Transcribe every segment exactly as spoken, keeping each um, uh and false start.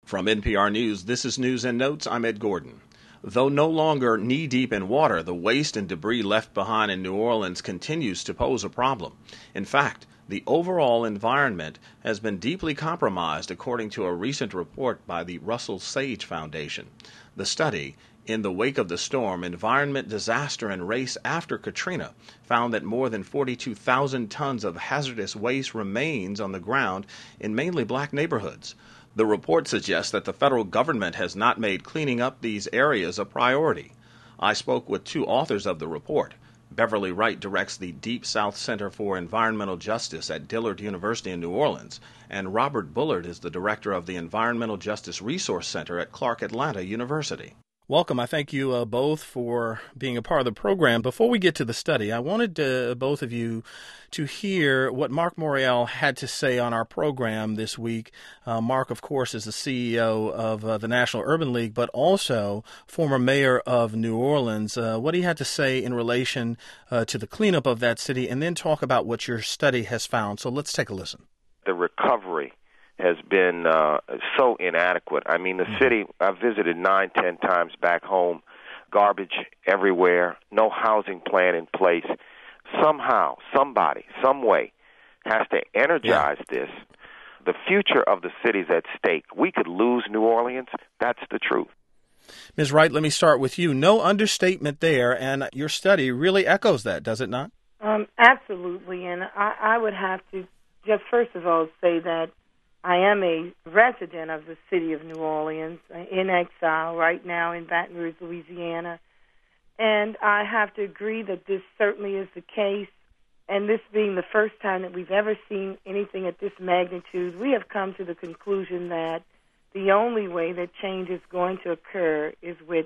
From N P R News, this is News and Notes. I'm Ed Gordon. Though no longer knee-deep in water, the waste and debris left behind in New Orleans continues to pose a problem. In fact, the overall environment has been deeply compromised, according to a recent report by the Russell Sage Foundation. The study, In the Wake of the Storm, Environment, Disaster, and Race After Katrina, found that more than forty-two thousand tons of hazardous waste remains on the ground in mainly black neighborhoods. The report suggests that the federal government has not made cleaning up these areas a priority. I spoke with two authors of the report. Beverly Wright directs the Deep South Center for Environmental Justice at Dillard University in New Orleans, and Robert Bullard is the director of the Environmental Justice Resource Center at Clark Atlanta University. Welcome. I thank you uh, both for being a part of the program. Before we get to the study, I wanted uh, both of you to hear what Mark Morial had to say on our program this week. Uh, Mark, of course, is the C E O of uh, the National Urban League, but also former mayor of New Orleans. Uh, what he had to say in relation uh, to the cleanup of that city, and then talk about what your study has found. So let's take a listen. The recovery has been uh, so inadequate. I mean, the mm-hmm. city, I've visited nine, ten times back home, garbage everywhere, no housing plan in place. Somehow, somebody, some way, has to energize yeah. this. The future of the city's at stake. We could lose New Orleans. That's the truth. Miz Wright, let me start with you. No understatement there, and your study really echoes that, does it not? Um, absolutely, and I, I would have to just first of all say that I am a resident of the city of New Orleans, in exile right now in Baton Rouge, Louisiana. And I have to agree that this certainly is the case. And this being the first time that we've ever seen anything at this magnitude, we have come to the conclusion that the only way that change is going to occur is with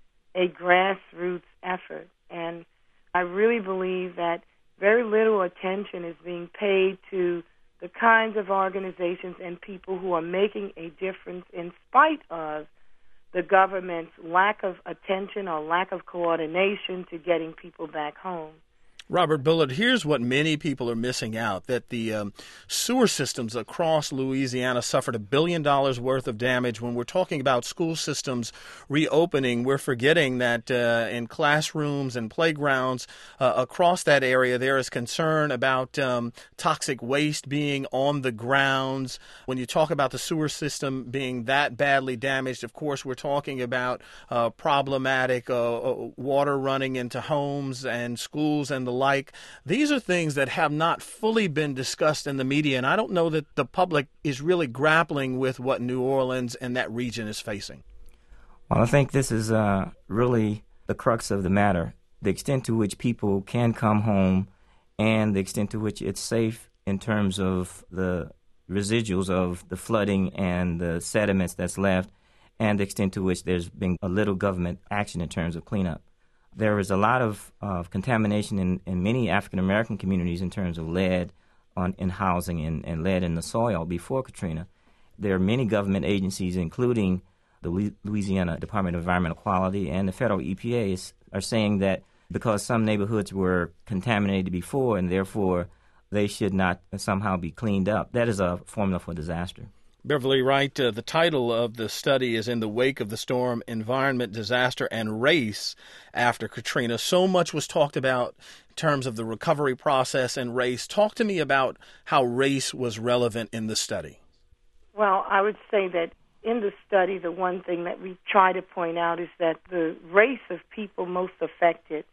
a grassroots effort. And I really believe that very little attention is being paid to the kinds of organizations and people who are making a difference in spite of the government's lack of attention or lack of coordination to getting people back home. Robert Bullard, here's what many people are missing out, that the um, sewer systems across Louisiana suffered a billion dollars worth of damage. When we're talking about school systems reopening, we're forgetting that uh, in classrooms and playgrounds uh, across that area, there is concern about um, toxic waste being on the grounds. When you talk about the sewer system being that badly damaged, of course, we're talking about uh, problematic uh, water running into homes and schools and the like. These are things that have not fully been discussed in the media, and I don't know that the public is really grappling with what New Orleans and that region is facing. Well, I think this is uh, really the crux of the matter, the extent to which people can come home and the extent to which it's safe in terms of the residuals of the flooding and the sediments that's left, and the extent to which there's been a little government action in terms of cleanup. There is a lot of uh, contamination in, in many African-American communities in terms of lead on, in housing and, and lead in the soil before Katrina. There are many government agencies, including the Louisiana Department of Environmental Quality and the federal E P A, is, are saying that because some neighborhoods were contaminated before and therefore they should not somehow be cleaned up. That is a formula for disaster. Beverly Wright, uh, the title of the study is In the Wake of the Storm, Environment, Disaster, and Race After Katrina. So much was talked about in terms of the recovery process and race. Talk to me about how race was relevant in the study. Well, I would say that in the study, the one thing that we try to point out is that the race of people most affected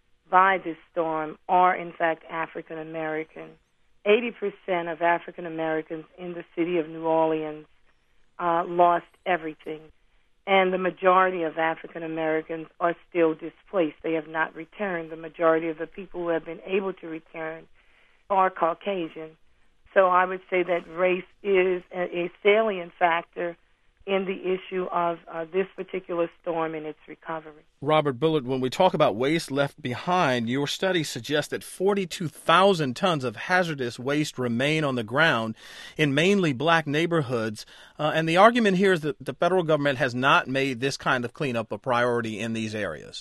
by this storm are, in fact, African American. eighty percent of African Americans in the city of New Orleans uh, lost everything, and the majority of African Americans are still displaced. They have not returned. The majority of the people who have been able to return are Caucasian. So I would say that race is a, a salient factor in the issue of uh, this particular storm and its recovery. Robert Bullard, when we talk about waste left behind, your study suggests that forty-two thousand tons of hazardous waste remain on the ground in mainly black neighborhoods. Uh, and the argument here is that the federal government has not made this kind of cleanup a priority in these areas.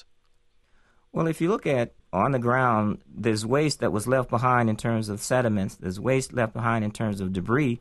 Well, if you look at on the ground, there's waste that was left behind in terms of sediments. There's waste left behind in terms of debris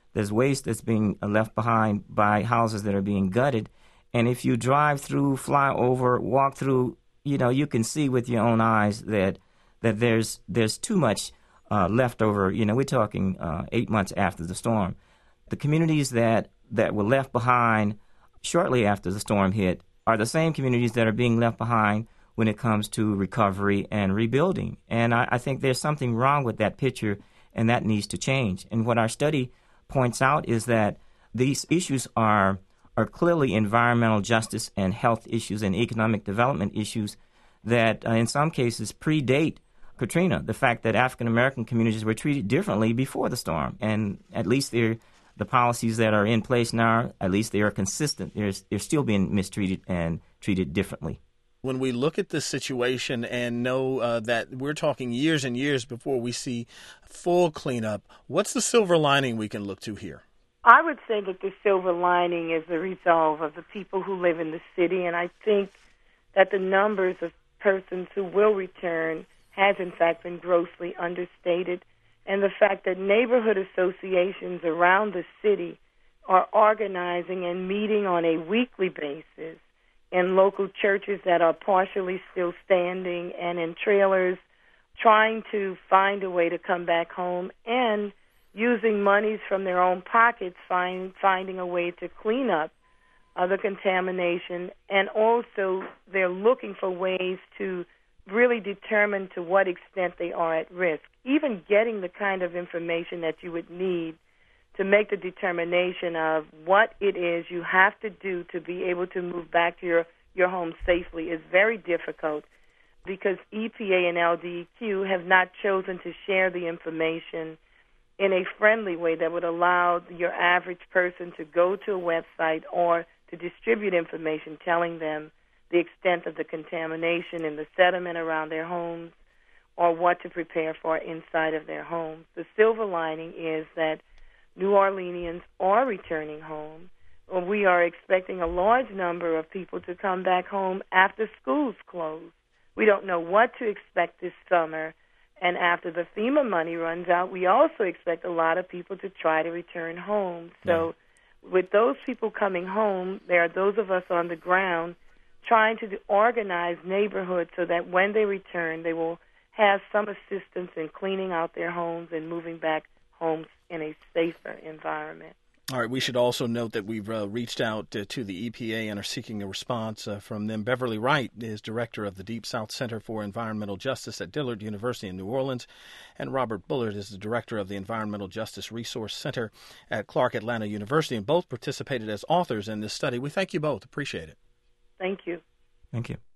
There's waste that's being left behind by houses that are being gutted. And if you drive through, fly over, walk through, you know, you can see with your own eyes that that there's there's too much uh, left over. You know, we're talking uh, eight months after the storm. The communities that, that were left behind shortly after the storm hit are the same communities that are being left behind when it comes to recovery and rebuilding. And I, I think there's something wrong with that picture, and that needs to change. And what our study points out is that these issues are are clearly environmental justice and health issues and economic development issues that uh, in some cases predate Katrina. The fact that African American communities were treated differently before the storm, and at least they're the policies that are in place now, at least they are consistent. They're, they're still being mistreated and treated differently. When we look at this situation and know uh, that we're talking years and years before we see full cleanup, what's the silver lining we can look to here? I would say that the silver lining is the resolve of the people who live in the city, and I think that the numbers of persons who will return has in fact been grossly understated, and the fact that neighborhood associations around the city are organizing and meeting on a weekly basis in local churches that are partially still standing and in trailers, trying to find a way to come back home and using monies from their own pockets, find, finding a way to clean up uh, the contamination, and also they're looking for ways to really determine to what extent they are at risk. Even getting the kind of information that you would need to make the determination of what it is you have to do to be able to move back to your, your home safely is very difficult, because E P A and L D E Q have not chosen to share the information in a friendly way that would allow your average person to go to a website or to distribute information telling them the extent of the contamination in the sediment around their homes or what to prepare for inside of their homes. The silver lining is that New Orleanians are returning home. We are expecting a large number of people to come back home after schools close. We don't know what to expect this summer. And after the FEMA money runs out, we also expect a lot of people to try to return home. So yeah. With those people coming home, there are those of us on the ground trying to organize neighborhoods so that when they return, they will have some assistance in cleaning out their homes and moving back homes in a safer environment. All right, we should also note that we've uh, reached out uh, to the E P A and are seeking a response uh, from them. Beverly Wright is director of the Deep South Center for Environmental Justice at Dillard University in New Orleans, and Robert Bullard is the director of the Environmental Justice Resource Center at Clark Atlanta University, and both participated as authors in this study. We thank you both. Appreciate it. Thank you. Thank you.